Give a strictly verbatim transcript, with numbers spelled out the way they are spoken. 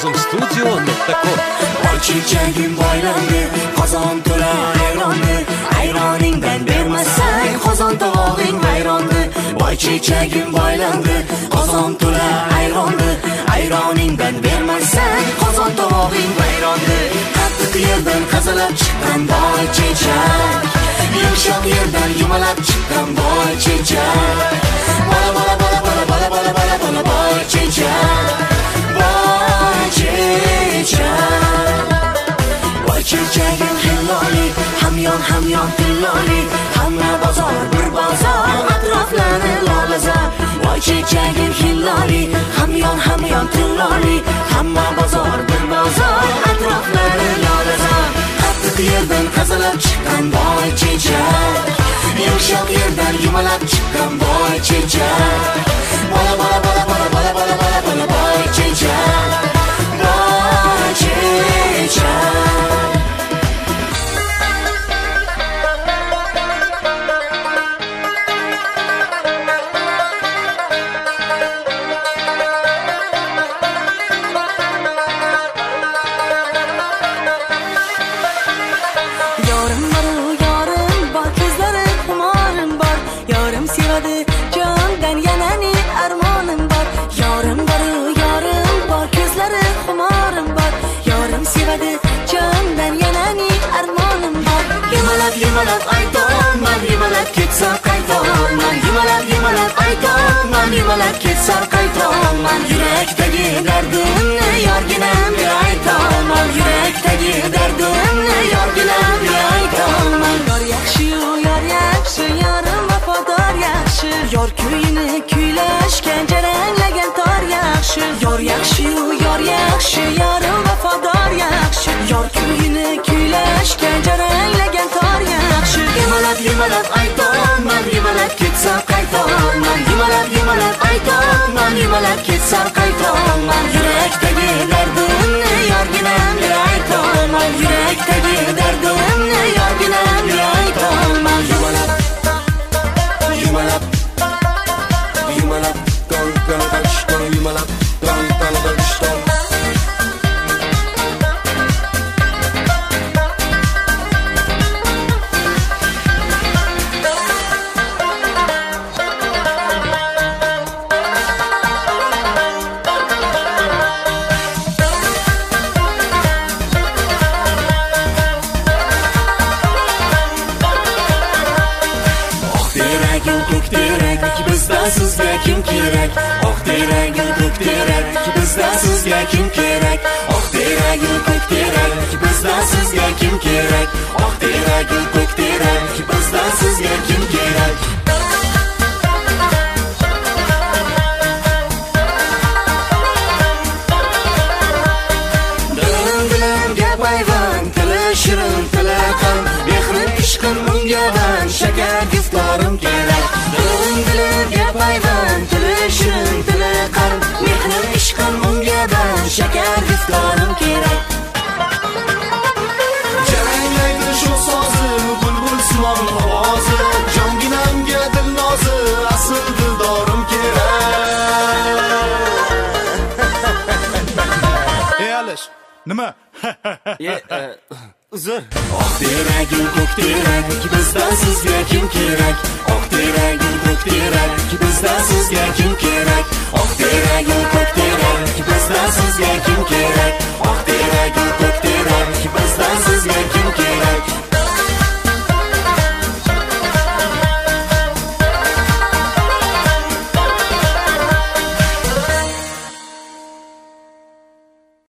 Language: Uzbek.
Samsung Studio nokta com. Boy chechagim boylandi, qozon to'la ayrondi. Ayroningdan bermasang qozon tovog'ing vayrondi. Boy chechagim boylandi, qozon to'la ayrondi. Ayroningdan bermasang qozon tovog'ing vayrondi. Qattiq yerdan qazalab chiqqan boy chechak, yumshoq yerdan yumalab chiqqan boy chechak. Bola bola bola bola bola bola bola bola boy chechak, boy chechak. Boy chechagim hilloli, hamyon hamyon tilloli. Hamma bozor bir bozor, atroflari lolazor. Boy chechagim hilloli, hamyon hamyon tilloli. Hamma bozor bir bozor, atroflari lolazor. Qattiq yerdan qazalab chiqqan boy chechak, yumshoq yerdan yumalab chiqqan boy chechak. Bola bola bola bola bola bola bola bola boy chechak, boy chechak. Yumalab aytaman, yumalab ketsa qaytaman. Yumalab yumalab aytaman, yumalab ketsa qaytaman. Yurakdagi dardimni yorginamga aytaman. Yurakdagi dardimni yorginamga aytaman. Yor yaxshi, yor yaxshi, yorim vafodor yaxshi. Yor kuyini kuylashgan jaranglagan tor yaxshi. Yor yaxshi, yor yaxshi, yorim vafodor yaxshi. Yor kuyini kuylashgan jaranglagan tor yaxshi. Yumalab yumalab aytaman, yumalab ketsa qaytaman. Yumalab yumalab aytaman, yumalab ketsa qaytaman. Yurakdagi dardimni yorginamga aytaman. Yurakdagi dardimni yorginamga aytaman. Yumalab yumalab yumalab gon gon gon yumalab gon gon gon. Sizga kim kerak? Oq teragu ko'k terak, bizda sizga kim kerak? Oq teragu ko'k terak, bizda sizga kim kerak? Oq teragu ko'k terak, bizda sizga kim kerak? Dilim dilim gap ayvan, tili shirin tili qan, mehrim ishqim unga van, shakar giftorim kerak. Dilim dilim gap ayvan, tili shirin tili qan, mehrim ishqim unga van, shakar giftorim kerak. Jaranglaydi shu sozi, bulbul simon ovozi, jonginamga dilnozi, asl dildorim kerak. Ey Alish, nima? Ye, uzr. Oq teragu ko'k terak, bizda sizga kim kerak? Oq teragu ko'k terak, bizda sizga kim kerak? Oq teragu ko'k terak, bizda sizga